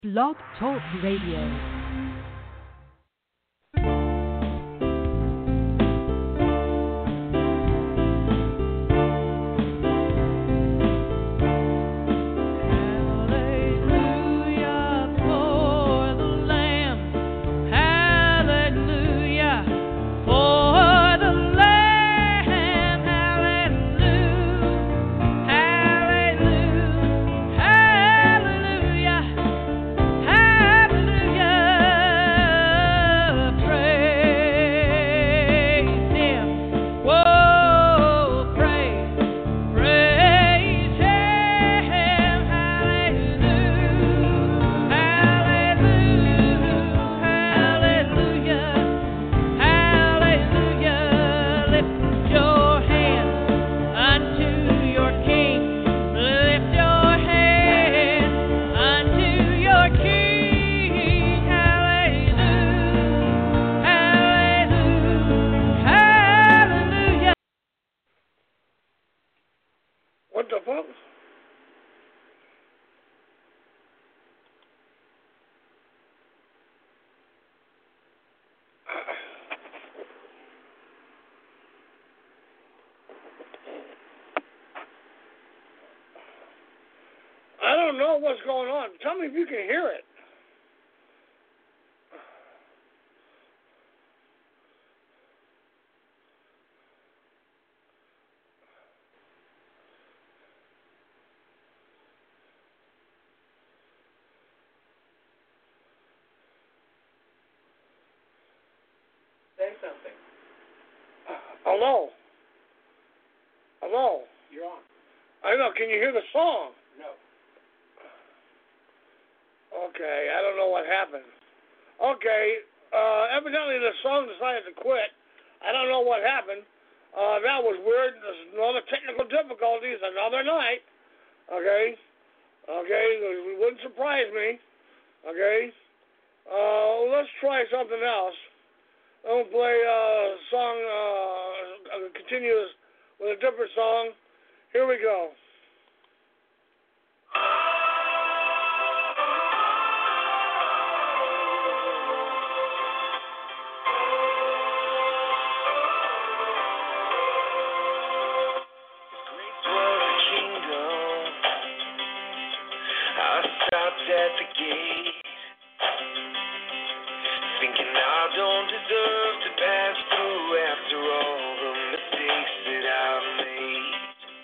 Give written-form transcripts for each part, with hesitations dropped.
Blog Talk Radio. I don't know what's going on. Tell me if you can hear it. Say something. Hello? Hello? You're on. I know. Can you hear the song? No. Okay, I don't know what happened. Okay, evidently the song decided to quit. I don't know what happened. That was weird. There's another technical difficulties another night. Okay? Okay, it wouldn't surprise me. Okay? Let's try something else. I'm going to play a song, continue with a different song. Here we go. At the gate, thinking I don't deserve to pass through after all the mistakes that I've made.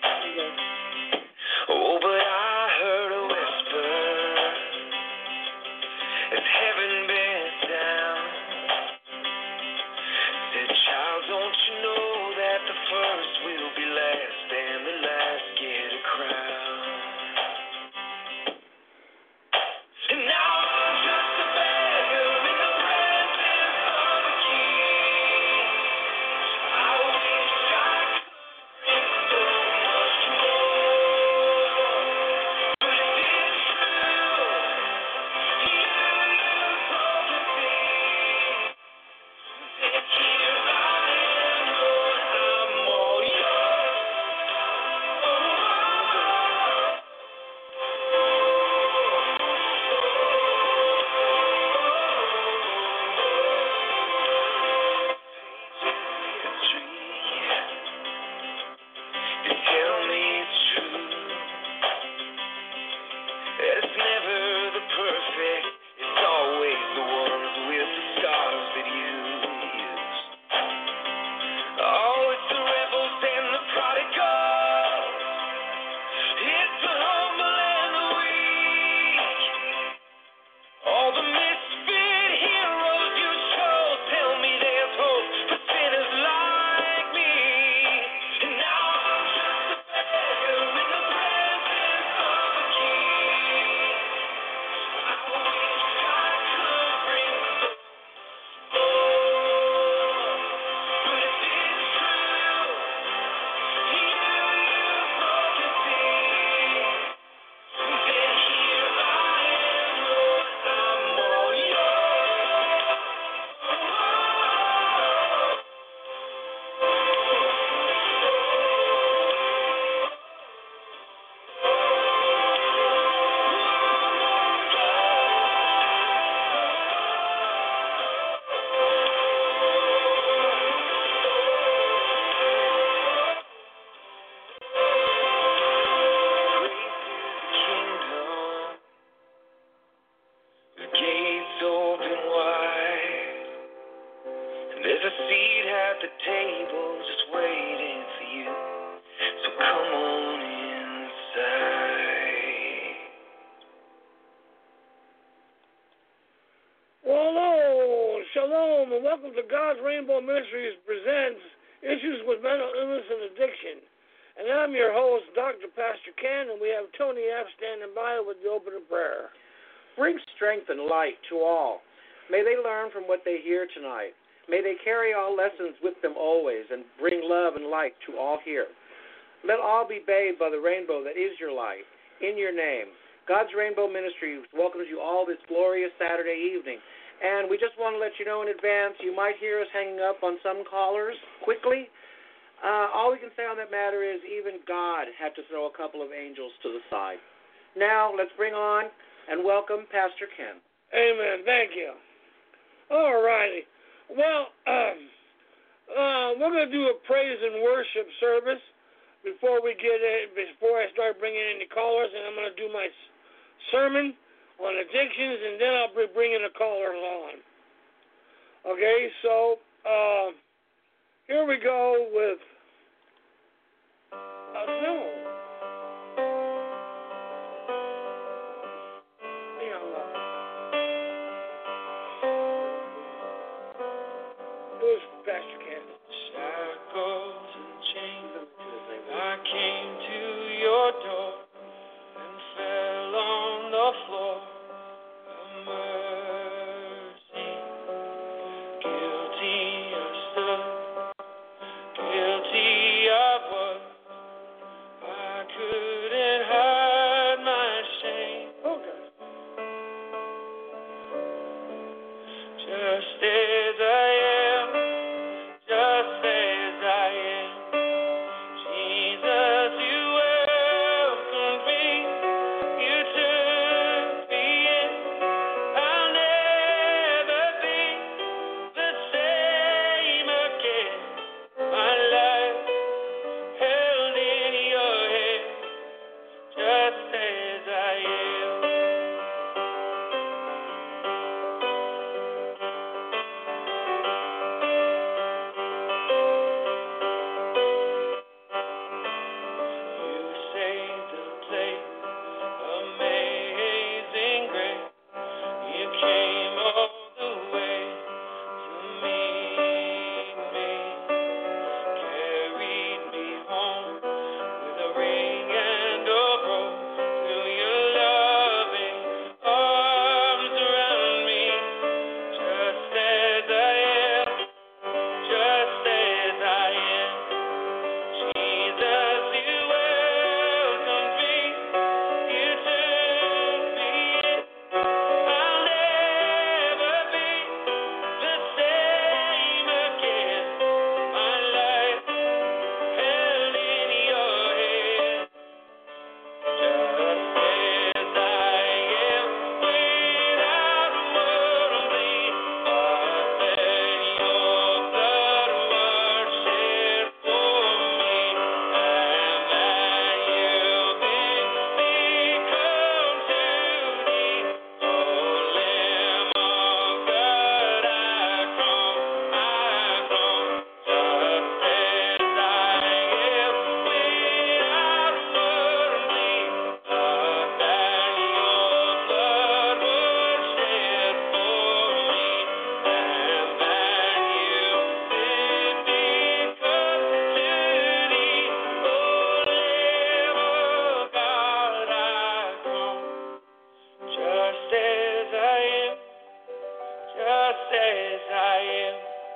Oh, but I heard a whisper as heaven bent down, said, child, don't you know that the first will be last and the last get a crown? Oh, Shalom and welcome to God's Rainbow Ministries presents Issues with Mental Illness and Addiction. And I'm your host, Dr. Pastor Ken, and we have Tony F. standing by with the opening prayer. Bring strength and light to all. May they learn from what they hear tonight. May they carry all lessons with them always and bring love and light to all here. Let all be bathed by the rainbow that is your light. In your name, God's Rainbow Ministry welcomes you all this glorious Saturday evening. And we just want to let you know in advance, you might hear us hanging up on some callers quickly. All we can say on that matter is even God had to throw a couple of angels to the side. Now, let's bring on and welcome Pastor Ken. Amen. Thank you. All righty. Well, we're going to do a praise and worship service before I start bringing in the callers, and I'm going to do my sermon on addictions, and then I'll be bringing the callers on. Okay, so here we go with Here's Pastor Ken. Shackles and chains, I came to your door and fell on the floor. Mercy, guilty I stood, guilty I was. I couldn't hide my shame. Just as I am, just as I am. Jesus, you welcomed me. You took me in. I'll never be the same again. My life held in your hand, just as I am. You saved a place, amazing grace. You came all the way to meet me, carried me home with a ring and a rose. Feel your loving arms around me, just as I am, just as I am. Jesus, you welcomed me. You took me in. I'll never be the same again. My life held in your hand, just as I am, without a word of plea. Then your blood was shed for me, and that you bid me come to thee. O Lamb of God, I come, just as I am, without a word of plea. That your blood was shed for me, and that you bid me come to thee. O Lamb of God, I come, just as I am, just as I am.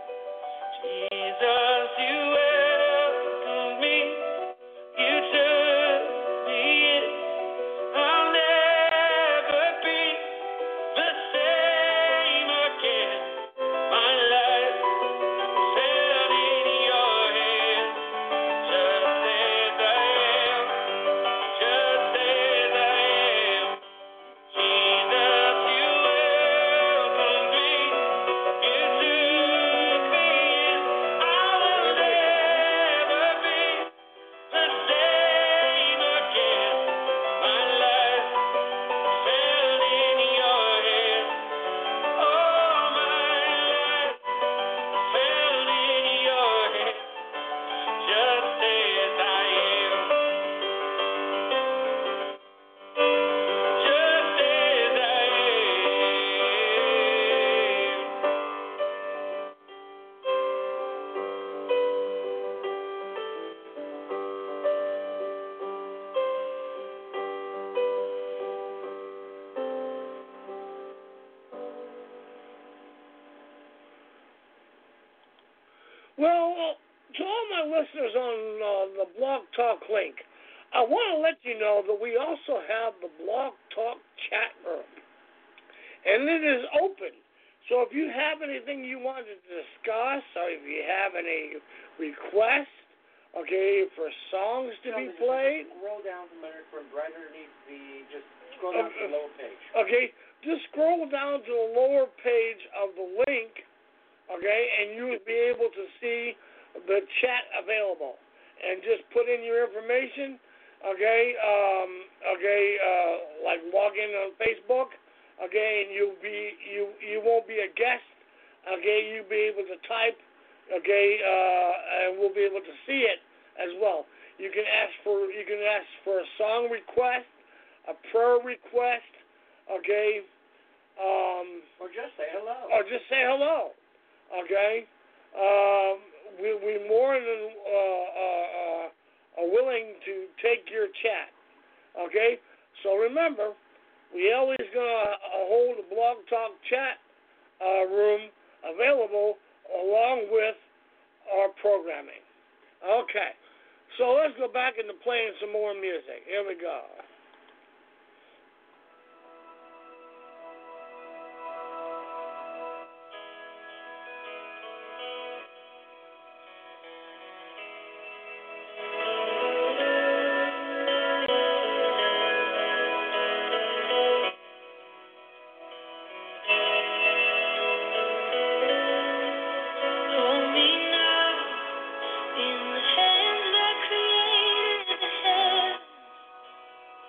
Jesus, you welcomed me. You took me in. I'll never be the same again. My life held in your hand, just as I am, just as I am. Jesus, you welcomed me. You took me in. I will never Well, to all my listeners on the Blog Talk link, I want to let you know that we also have the Blog Talk chat room, and it is open. So if you have anything you want to discuss, or if you have any requests, okay, for songs to be played, Scroll down from right underneath just scroll down to the lower page. Okay, just scroll down to the lower page of the link, okay, and you will be able to see the chat available. And just put in your information, okay, like log in on Facebook, okay, and you won't be a guest, okay, you'll be able to type, okay, and we'll be able to see it as well. You can ask for a song request, a prayer request, okay, or just say hello. Okay. We more than are willing to take your chat. Okay. So remember, we always gonna hold a Blog Talk chat room available along with our programming. Okay. So let's go back into playing some more music. Here we go. Hold me now in the hands that created the heavens.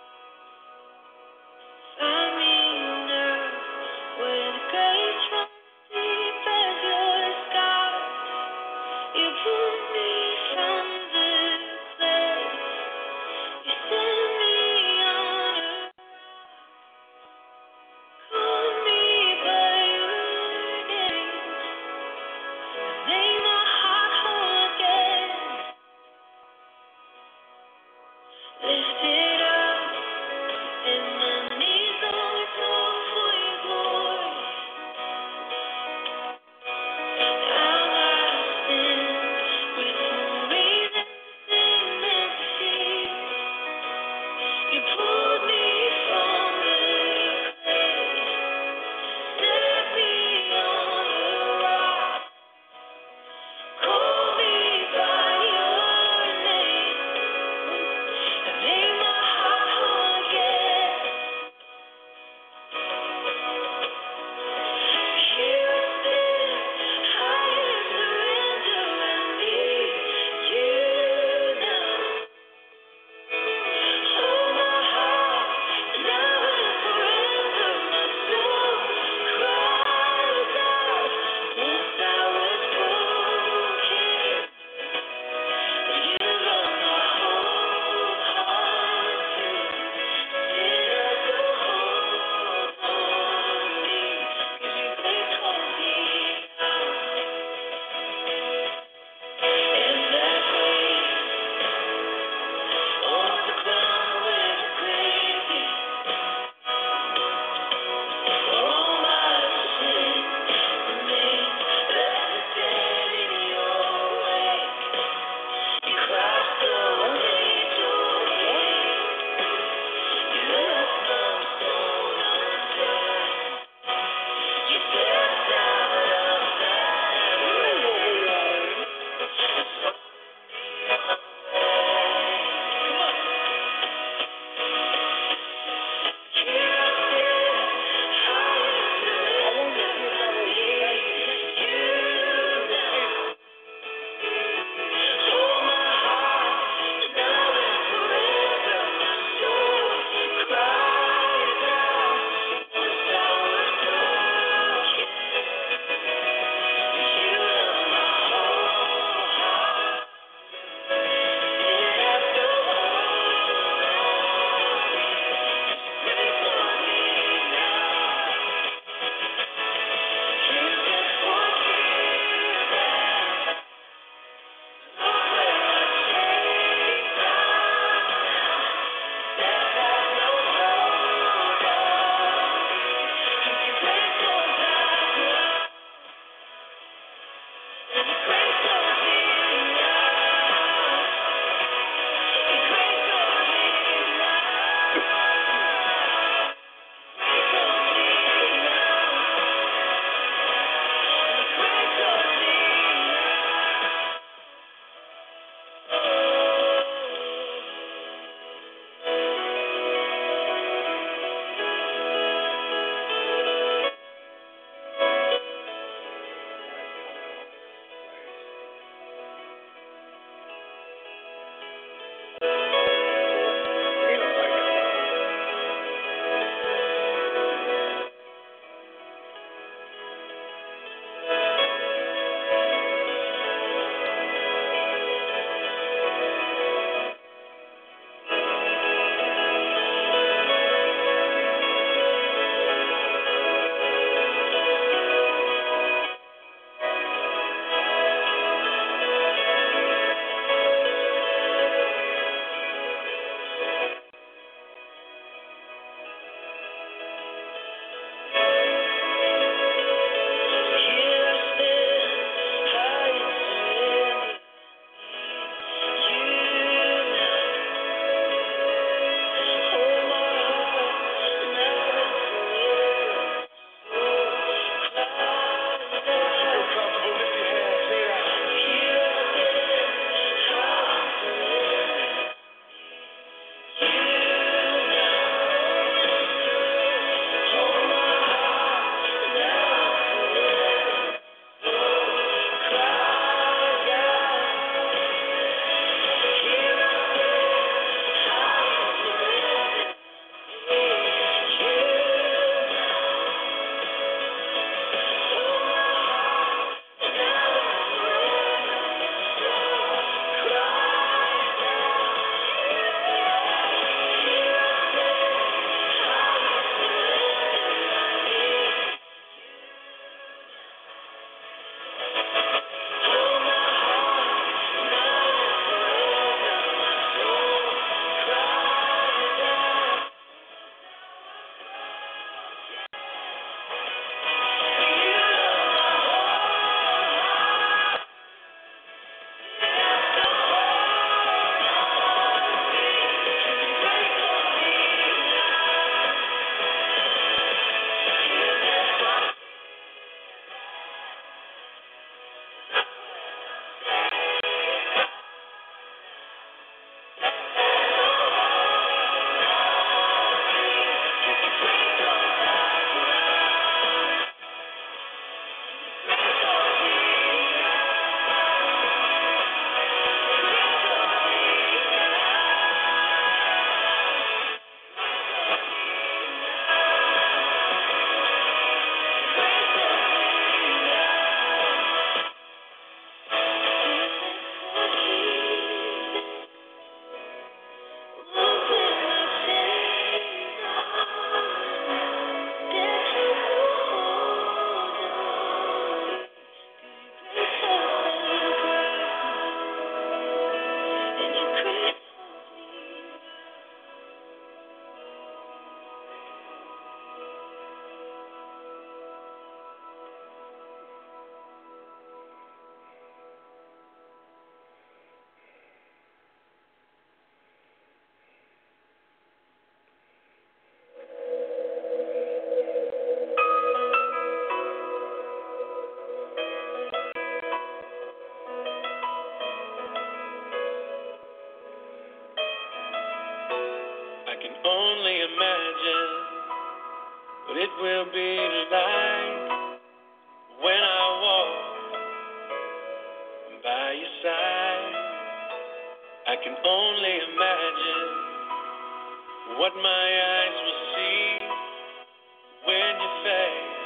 what my eyes will see when your face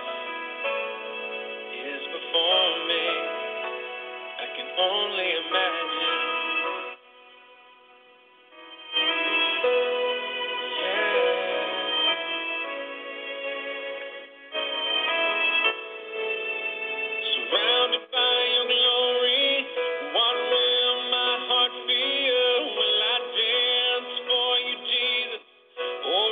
is before me. I can only imagine. Surrounded by your glory, what will my heart feel? Will I dance for you, Jesus? Or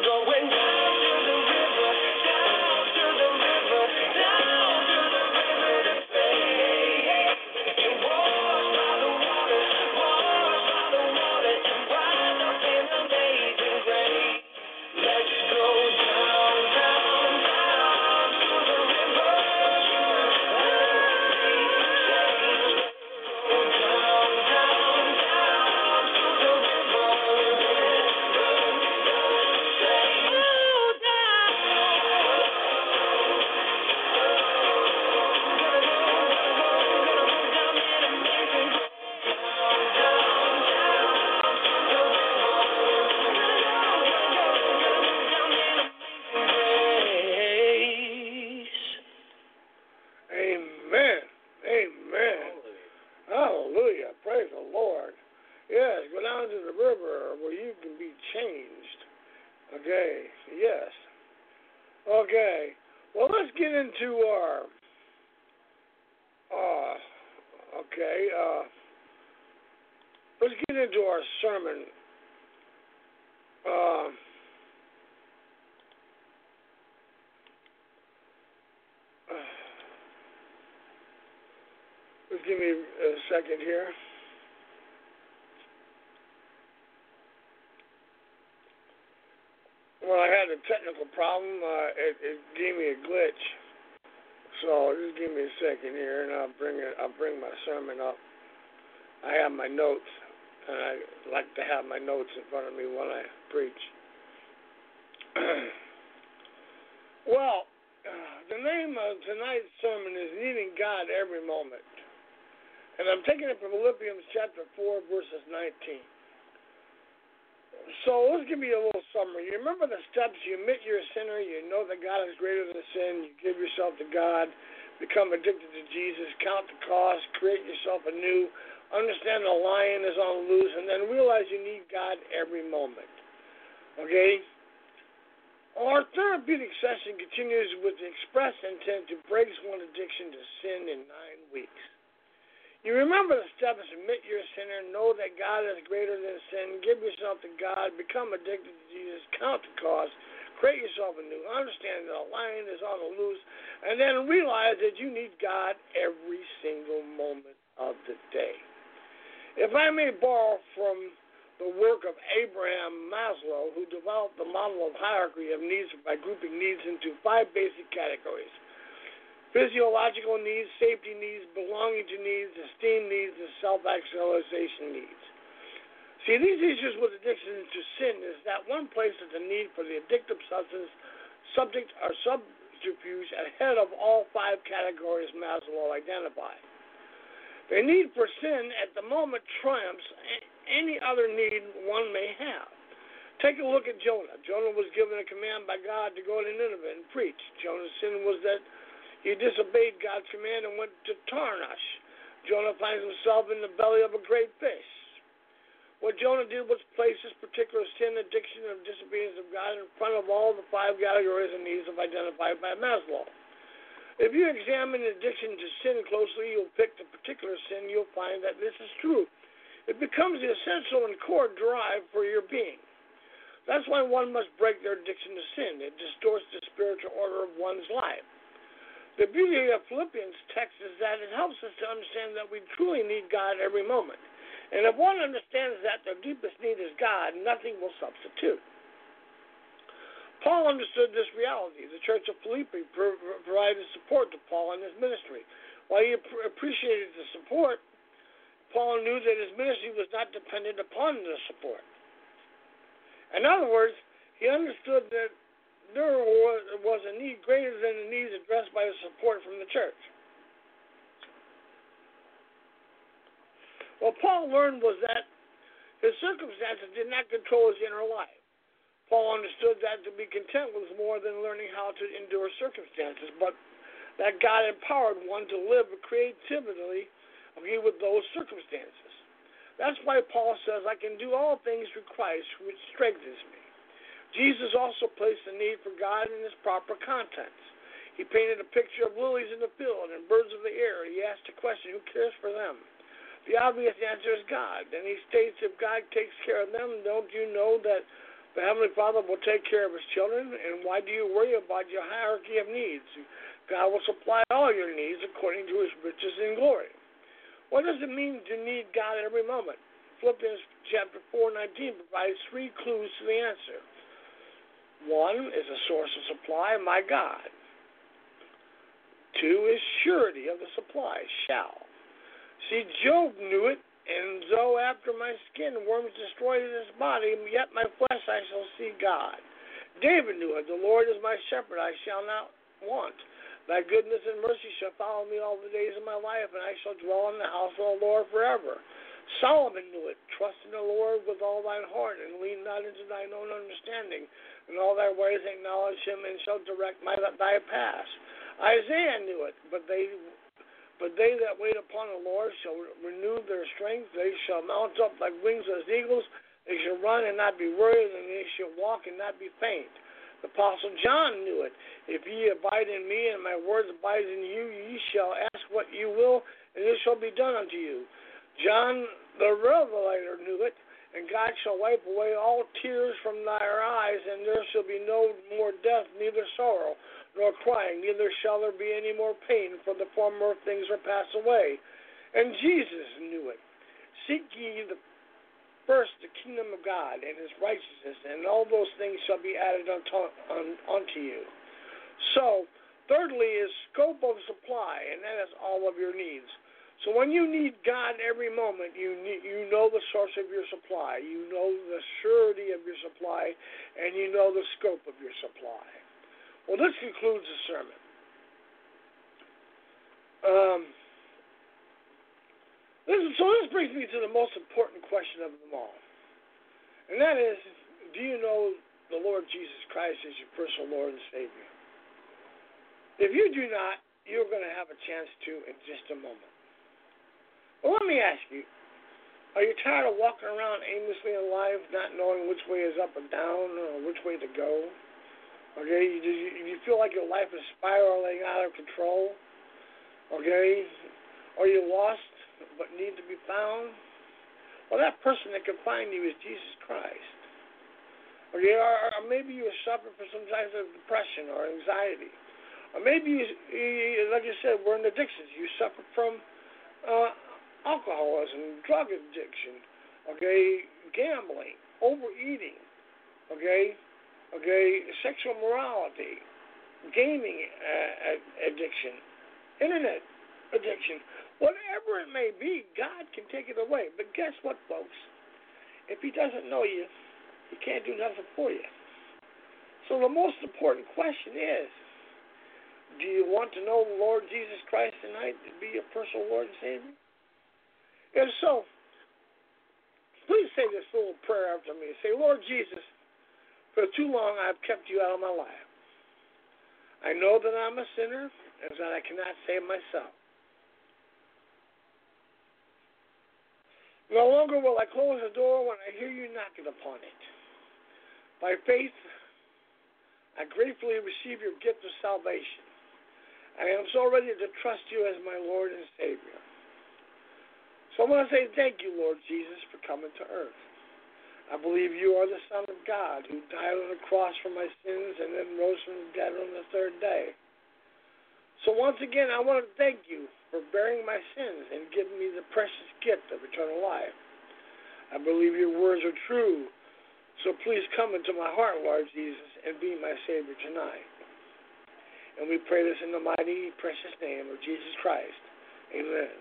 going down to the river, down to the river, down to the river to pray. And wash by the water, and rise up in amazing grace. Let's go down, down, down to the river. Go down, down, down to the river. Amen. Amen. Hallelujah. Praise the Lord. Yes, go down to the river where you can be changed. Okay. Yes. Okay. Well, let's get into our let's get into our sermon. Just give me a second here. Well, I had a technical problem. It gave me a glitch. So just give me a second here, and I'll bring my sermon up. I have my notes, and I like to have my notes in front of me when I preach. Well, the name of tonight's sermon is Needing God Every Moment. And I'm taking it from Philippians chapter 4, verses 19. So let's give you a little summary. You remember the steps. You admit you're a sinner. You know that God is greater than sin. You give yourself to God. Become addicted to Jesus. Count the cost. Create yourself anew. Understand the lion is on loose. And then realize you need God every moment. Okay? Our therapeutic session continues with the express intent to break one addiction to sin in 9 weeks. You remember the steps. Admit you're a sinner. Know that God is greater than sin. Give yourself to God. Become addicted to Jesus. Count the cost. Create yourself anew. Understand that a lion is on the loose. And then realize that you need God every single moment of the day. If I may borrow from the work of Abraham Maslow, who developed the model of hierarchy of needs by grouping needs into 5 basic categories: physiological needs, safety needs, belonging to needs, esteem needs, and self-actualization needs. See, these issues with addiction to sin is that one places the need for the addictive substance, subject or subterfuge ahead of all 5 categories Maslow identified. The need for sin at the moment triumphs any other need one may have. Take a look at Jonah. Jonah was given a command by God to go to Nineveh and preach. Jonah's sin was that he disobeyed God's command and went to Tarshish. Jonah finds himself in the belly of a great fish. What Jonah did was place this particular sin, addiction, and disobedience of God in front of all the 5 categories and needs identified by Maslow. If you examine addiction to sin closely, you'll pick the particular sin. You'll find that this is true. It becomes the essential and core drive for your being. That's why one must break their addiction to sin. It distorts the spiritual order of one's life. The beauty of Philippians text is that it helps us to understand that we truly need God every moment. And if one understands that their deepest need is God, nothing will substitute. Paul understood this reality. The church of Philippi provided support to Paul in his ministry. While he appreciated the support, Paul knew that his ministry was not dependent upon the support. In other words, he understood that there was a need greater than the needs addressed by the support from the church. What Paul learned was that his circumstances did not control his inner life. Paul understood that to be content was more than learning how to endure circumstances, but that God empowered one to live creatively with those circumstances. That's why Paul says, I can do all things through Christ, which strengthens me. Jesus also placed the need for God in his proper contents. He painted a picture of lilies in the field and birds of the air. He asked the question, who cares for them? The obvious answer is God. And he states, if God takes care of them, don't you know that The Heavenly Father will take care of His children, and why do you worry about your hierarchy of needs? God will supply all your needs according to His riches and glory. What does it mean to need God every moment? Philippians chapter 4:19 provides 3 clues to the answer. 1 is a source of supply, my God. 2 is surety of the supply, shall. See, Job knew it, and though after my skin worms destroyed his body, yet my flesh I shall see God. David knew it, the Lord is my shepherd, I shall not want. Thy goodness and mercy shall follow me all the days of my life, and I shall dwell in the house of the Lord forever. Solomon knew it, trust in the Lord with all thine heart, and lean not into thine own understanding. In all thy ways acknowledge him, and shall direct thy paths. Isaiah knew it, but they that wait upon the Lord shall renew their strength. They shall mount up like wings as eagles. They shall run and not be weary, and they shall walk and not be faint. The Apostle John knew it. If ye abide in me, and my words abide in you, ye shall ask what you will, and it shall be done unto you. John the Revelator knew it. And God shall wipe away all tears from thy eyes, and there shall be no more death, neither sorrow, nor crying, neither shall there be any more pain, for the former things are passed away. And Jesus knew it. Seek ye first the kingdom of God and his righteousness, and all those things shall be added unto you. So, thirdly is scope of supply, and that is all of your needs. So when you need God every moment, you know the source of your supply, you know the surety of your supply, and you know the scope of your supply. Well, this concludes the sermon. This brings me to the most important question of them all. And that is, do you know the Lord Jesus Christ as your personal Lord and Savior? If you do not, you're going to have a chance to in just a moment. Well, let me ask you, are you tired of walking around aimlessly in life, not knowing which way is up or down, or which way to go? Okay, do you feel like your life is spiraling out of control? Okay, are you lost but need to be found? Well, that person that can find you is Jesus Christ. Okay, or maybe you suffer from some type of depression or anxiety. Or maybe, like I said, we're in addictions. You suffer from alcoholism, drug addiction, okay, gambling, overeating, okay, sexual morality, gaming addiction, internet addiction, whatever it may be, God can take it away. But guess what, folks? If he doesn't know you, he can't do nothing for you. So the most important question is, do you want to know the Lord Jesus Christ tonight to be your personal Lord and Savior? If so, please say this little prayer after me. Say, Lord Jesus, for too long I've kept you out of my life. I know that I'm a sinner and that I cannot save myself. No longer will I close the door when I hear you knocking upon it. By faith, I gratefully receive your gift of salvation. I am so ready to trust you as my Lord and Savior. So I want to say thank you, Lord Jesus, for coming to earth. I believe you are the Son of God who died on the cross for my sins and then rose from the dead on the third day. So once again, I want to thank you for bearing my sins and giving me the precious gift of eternal life. I believe your words are true. So please come into my heart, Lord Jesus, and be my Savior tonight. And we pray this in the mighty, precious name of Jesus Christ. Amen.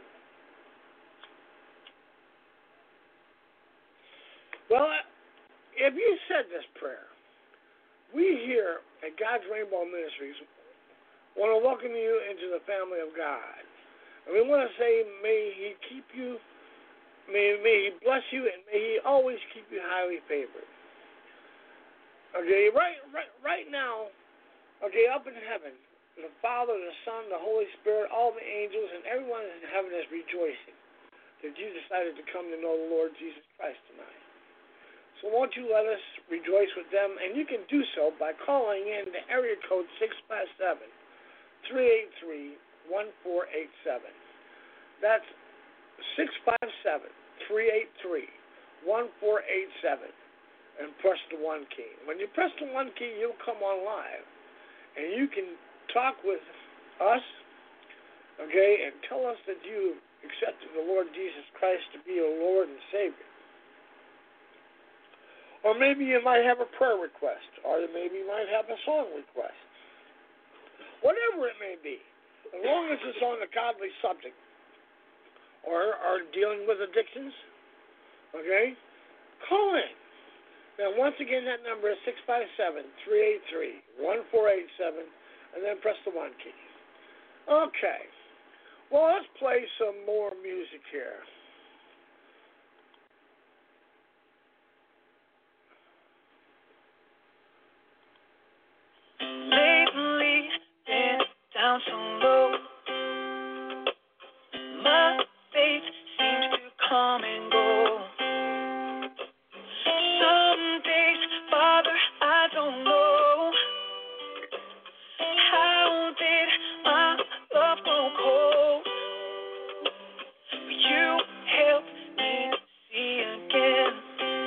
Well, if you said this prayer, we here at God's Rainbow Ministries want to welcome you into the family of God. And we want to say, may he keep you, may he bless you, and may he always keep you highly favored. Okay, right now, okay, up in heaven, the Father, the Son, the Holy Spirit, all the angels, and everyone in heaven is rejoicing that you decided to come to know the Lord Jesus Christ tonight. So won't you let us rejoice with them? And you can do so by calling in the area code 657-383-1487. That's 657-383-1487. and press the 1 key. When you press the 1 key, you'll come on live, and you can talk with us, okay, and tell us that you accepted the Lord Jesus Christ to be your Lord and Savior. Or maybe you might have a prayer request, or maybe you might have a song request. Whatever it may be, as long as it's on a godly subject, or dealing with addictions, okay, call in. Now, once again, that number is 657-383-1487, and then press the 1 key. Okay. Well, let's play some more music here. Lately, been down so low. My faith seems to come and go. Some days, Father, I don't know. How did my love grow cold? But you helped me see again.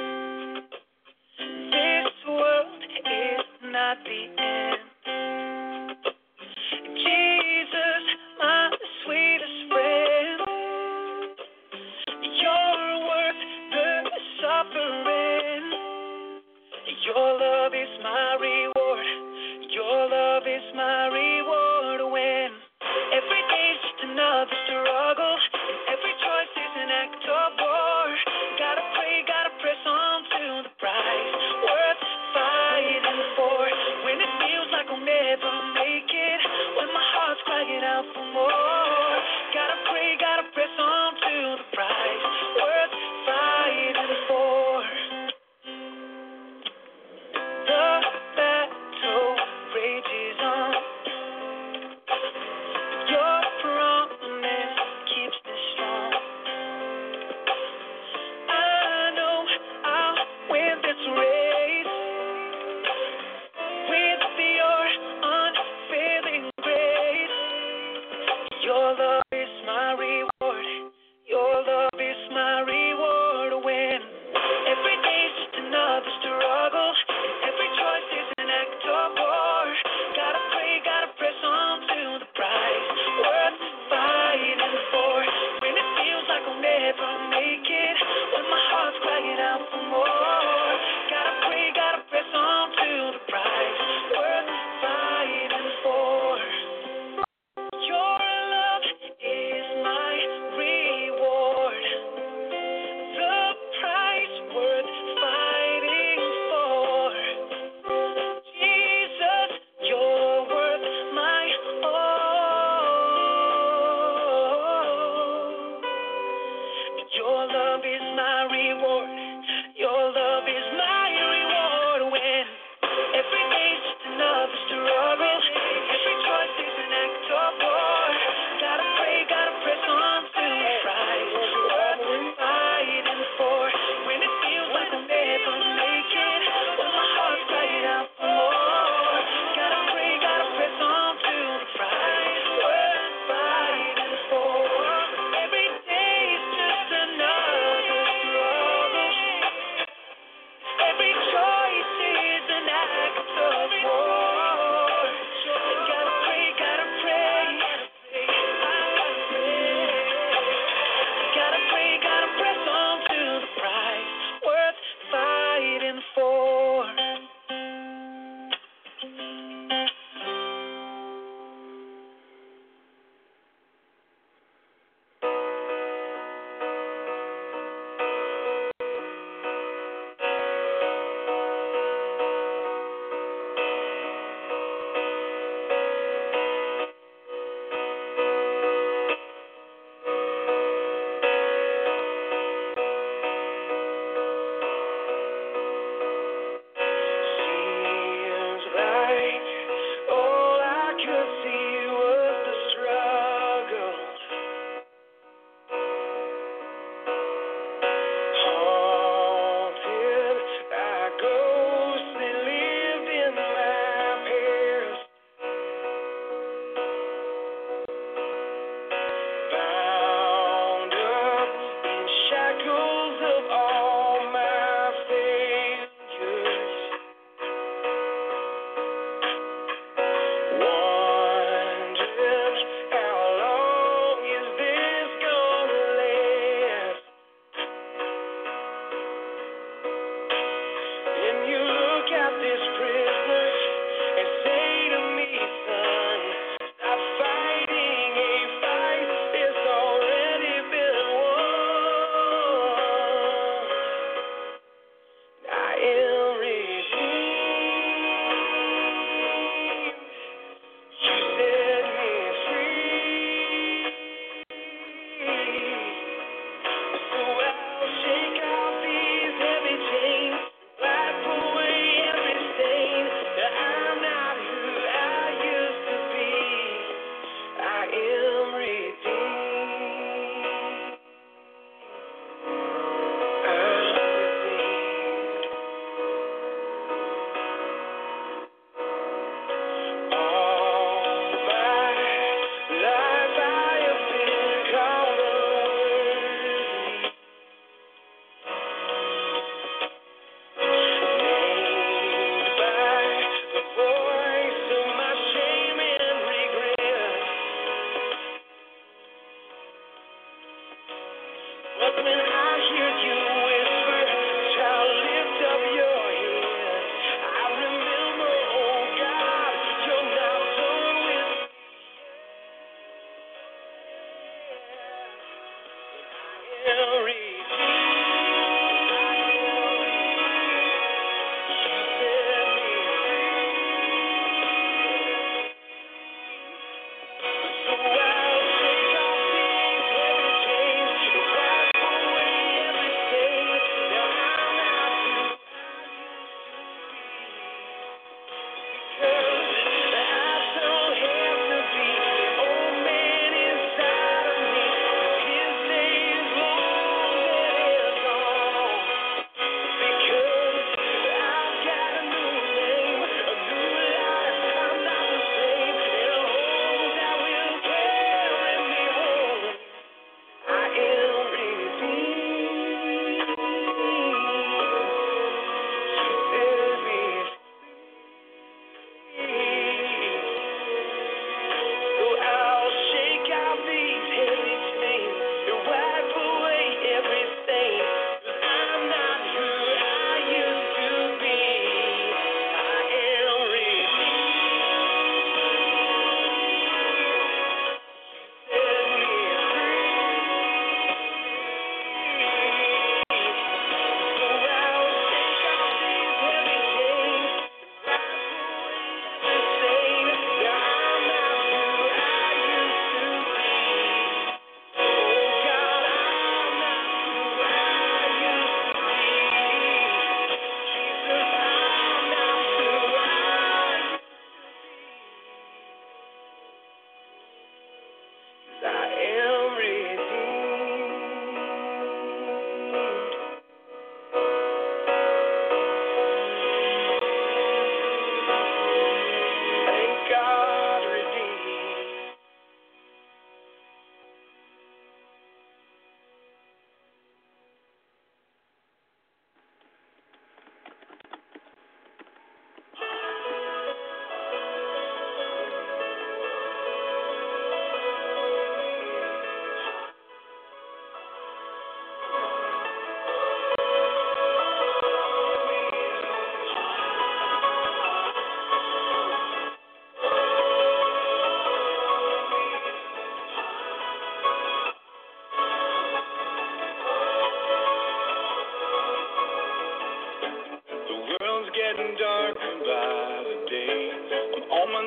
This world is not the end. Jesus, my sweetest friend, you're worth the suffering. Your love is my reward. Your love is my reward. When every day's just another struggle, and every choice is an act of war. Gotta pray, gotta press on to the prize worth fighting for. When it feels like I'll never make it, when my heart's crying out for more. Gotta pray, gotta press on to the prize worth fighting for. The battle rages on. Your promise keeps me strong. I know I'll win this race with your unfailing grace.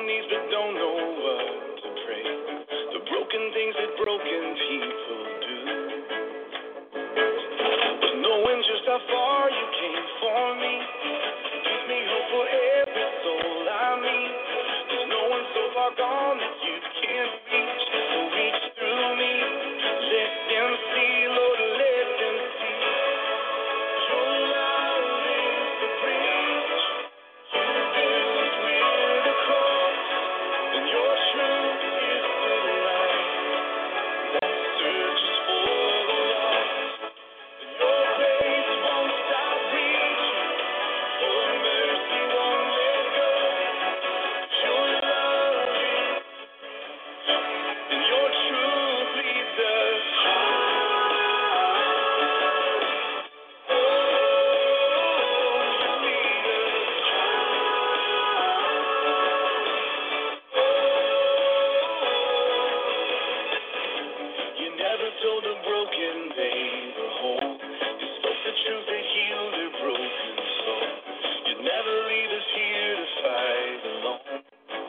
on knee but don't know what to pray. The broken things that broken people do. But knowing just how far you came for me gives me hope for every soul I meet. There's no one so far gone that you can't reach. So reach through me, let them see, Lord, let them see. Your love is the bridge you built with a cross, and your truth is the light that searches for the lost. And your grace won't stop reaching, your mercy won't let go. Your love is, and your truth leads us oh, you lead us. You never told a broken they were whole. You spoke the truth that healed their broken soul. You'd never leave us here to fight alone.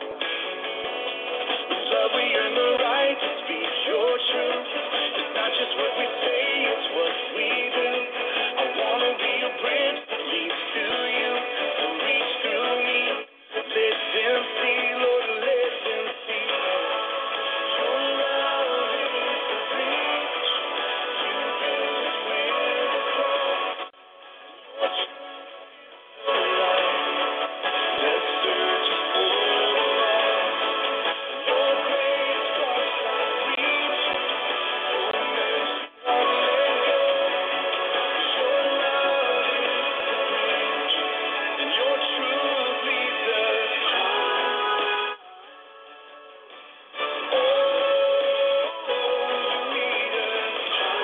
With love we earn the right to speak your truth. It's not just what we say, it's what we do. I wanna be a bridge that leads to you. So reach through me, let them see, Lord, let them see. Your love is the bridge you built with a cross. Your truth is the light that searches for the lost. Your grace won't stop reaching, your mercy won't let go. Your love is the bridge, and your truth leads us. Oh, you lead us.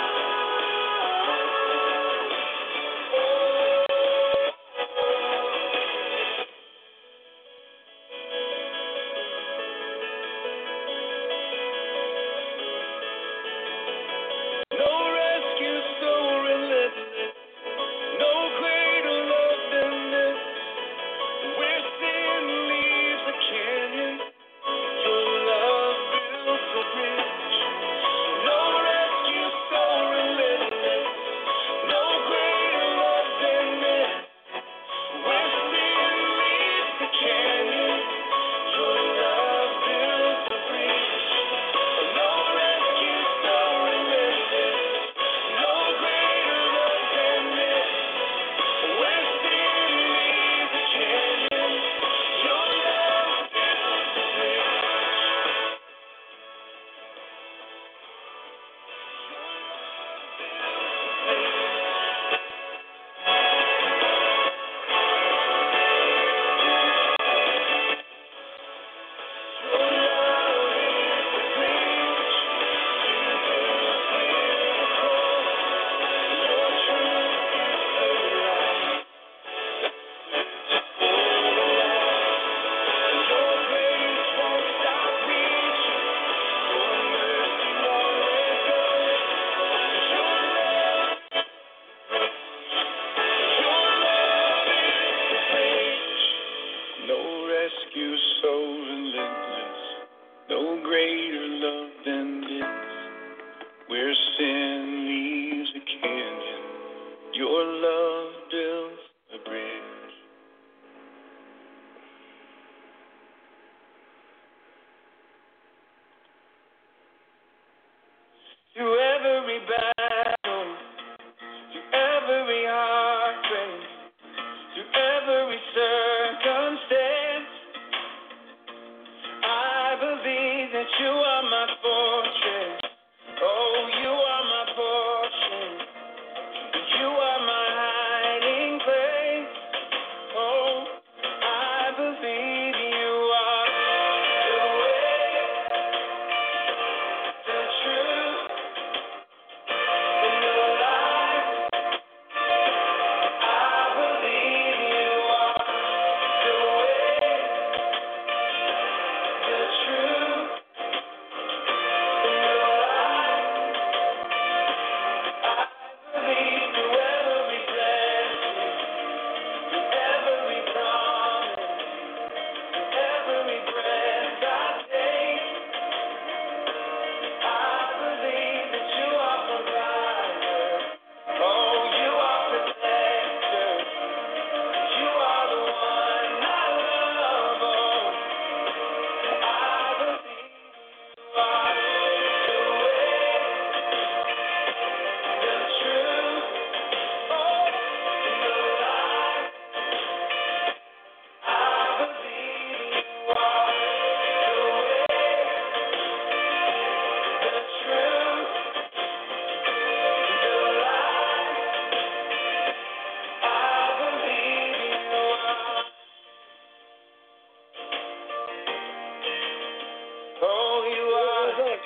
No rescue so relentless, no greater love than this. Where sin leaves a canyon, your love builds a bridge. No rescue so relentless, no greater love than this. Where sin leaves a canyon, your love builds a bridge. No rescue so relentless, no greater love than this. Where sin leaves a canyon, your love builds a bridge. Your love is the bridge you built with a cross. Your truth is the light that searches for the lost. And your grace won't stop reaching, your mercy won't let go. Your love is the bridge. No rescue so relentless, no greater love than this. Where sin leaves a canyon, your love builds a bridge. Through every battle, through every heartbreak, through every circumstance, I believe that you are my fortress. Oh, you are my portion. You are my hiding place. Oh, I believe you are the way, the truth, and the life. I believe you are the way, the truth,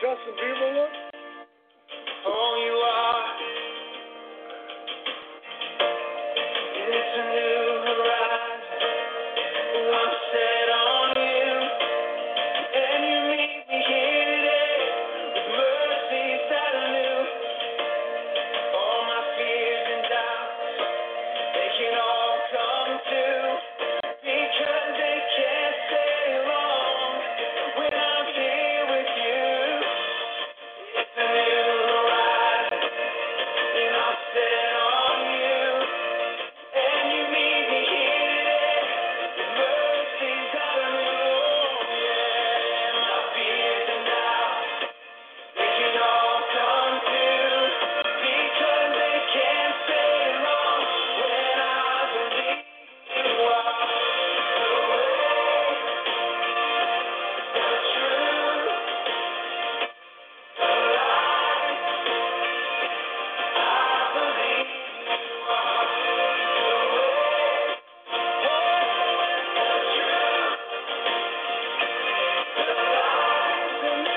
Justin Bieber look? Oh, you are. It's a new horizon. I'm set on you, and you meet me here today with mercies that are new. All my fears and doubts, they can all come true because they can't stay long when I'm here with you. It's a new horizon, and I'm set on you, and you meet me here today with mercies that are new. Yeah, my fears and doubts, they can all come true because they can't stay long when I believe you are the way, the truth, the light. I believe you are the way, the truth, the light. The new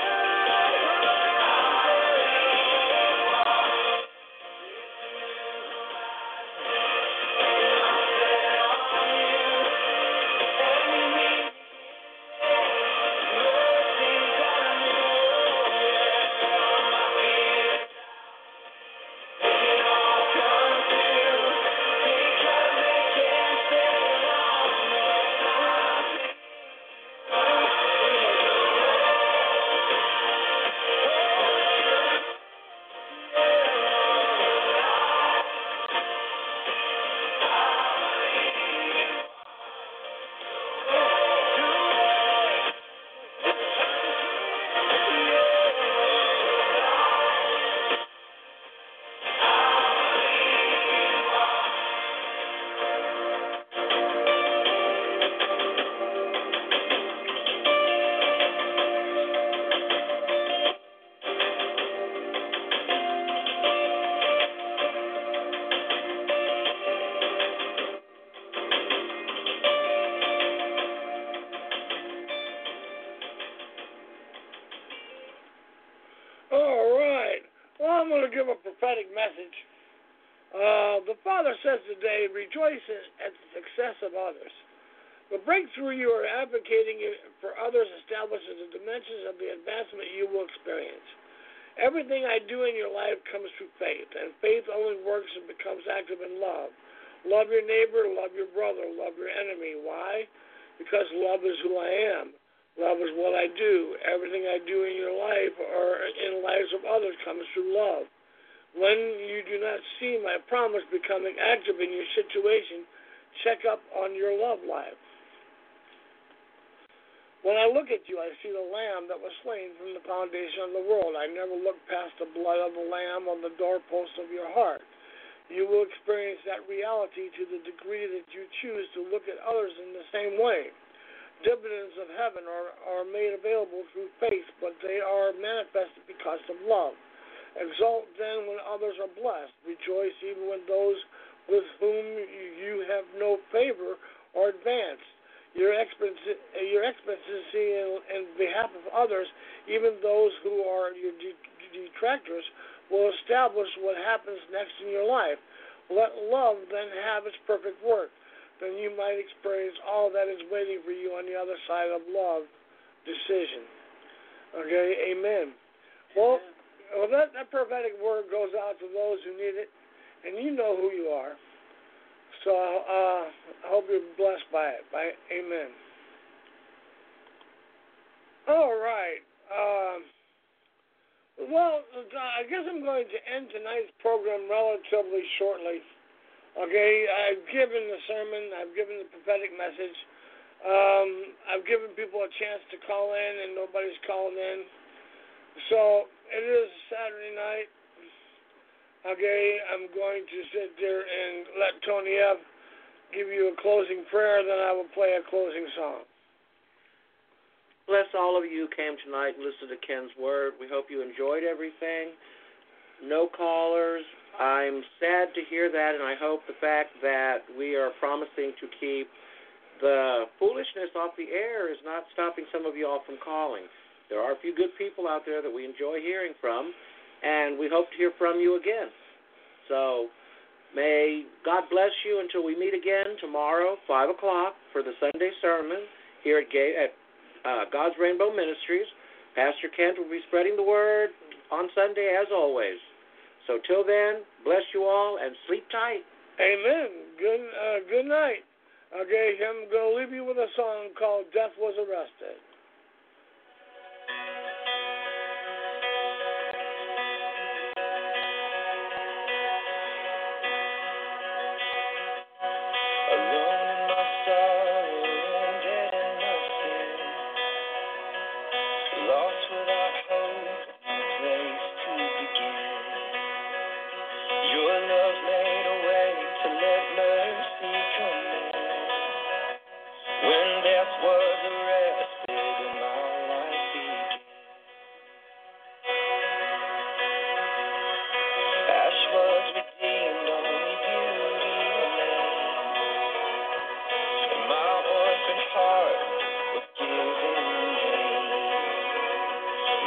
All right. Well, I'm going to give a prophetic message. The Father says today, rejoice at the success of others. The breakthrough you are advocating for others establishes the dimensions of the advancement you will experience. Everything I do in your life comes through faith, and faith only works and becomes active in love. Love your neighbor, love your brother, love your enemy. Why? Because love is who I am. Love is what I do. Everything I do in your life or in the lives of others comes through love. When you do not see my promise becoming active in your situation, check up on your love life. When I look at you, I see the lamb that was slain from the foundation of the world. I never look past the blood of the lamb on the doorpost of your heart. You will experience that reality to the degree that you choose to look at others in the same way. Dividends of heaven are made available through faith, but they are manifested because of love. Exult then when others are blessed. Rejoice even when those with whom you have no favor are advanced. Your expectancy in behalf of others, even those who are your detractors, will establish what happens next in your life. Let love then have its perfect work. Then you might experience all that is waiting for you on the other side of love decision. Okay, amen. Well, that prophetic word goes out to those who need it, and you know who you are. So I hope you're blessed by it. Amen. All right. Well, I guess I'm going to end tonight's program relatively shortly. Okay, I've given the sermon, I've given the prophetic message. I've given people a chance to call in, and nobody's calling in. So it is Saturday night. Okay, I'm going to sit there and let Tony F. give you a closing prayer, then I will play a closing song. Bless all of you who came tonight and listened to Ken's word. We hope you enjoyed everything. No callers. I'm sad to hear that, and I hope the fact that we are promising to keep the foolishness off the air is not stopping some of you all from calling. There are a few good people out there that we enjoy hearing from, and we hope to hear from you again. So may God bless you until we meet again tomorrow, 5 o'clock, for the Sunday sermon here at God's Rainbow Ministries. Pastor Kent will be spreading the word on Sunday as always. So till then, bless you all and sleep tight. Amen. Good night. Okay, I'm going to leave you with a song called Death Was Arrested. Alone in my sorrow and dead in my sin, lost without hope, no place to begin. Your love made a way to let mercy come in. When death was arrested and my life began, ash was redeemed, only beauty remained, and my orphan heart was given name.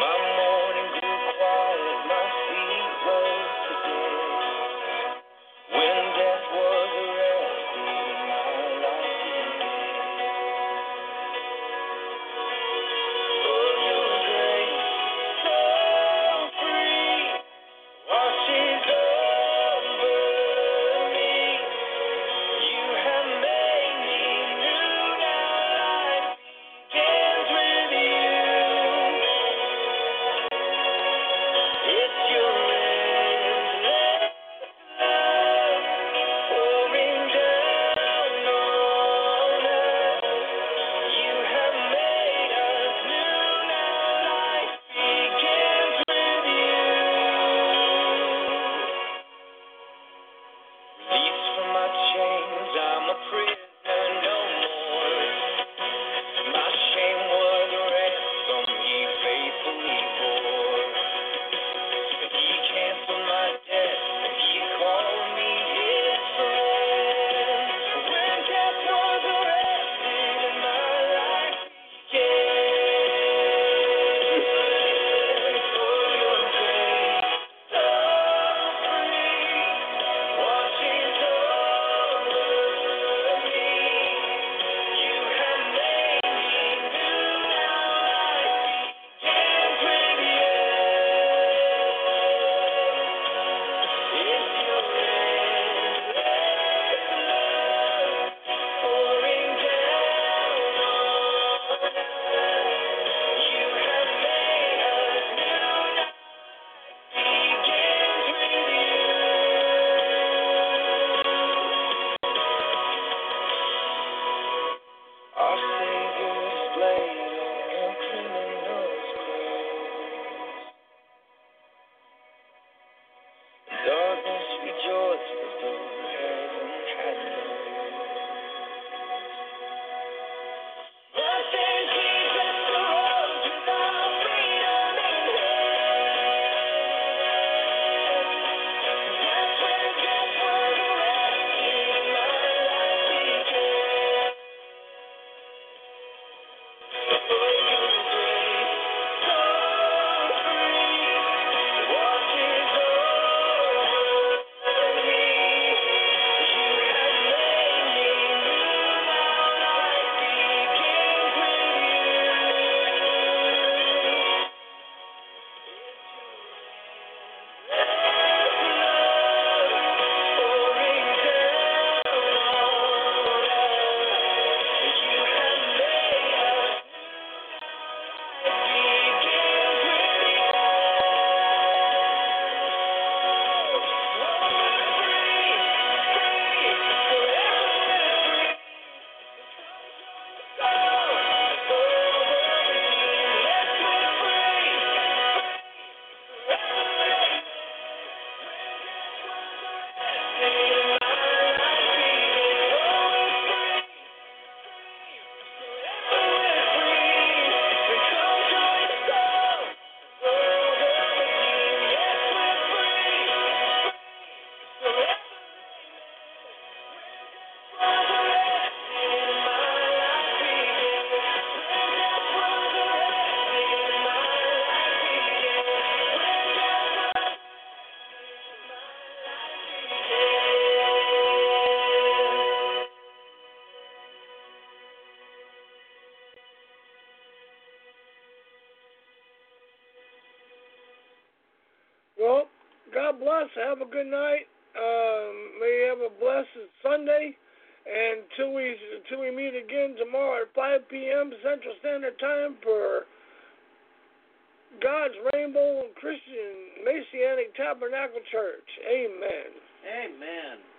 God bless. Have a good night. May you have a blessed Sunday. And till we meet again tomorrow at 5 p.m. Central Standard Time for God's Rainbow Christian Messianic Tabernacle Church. Amen. Amen.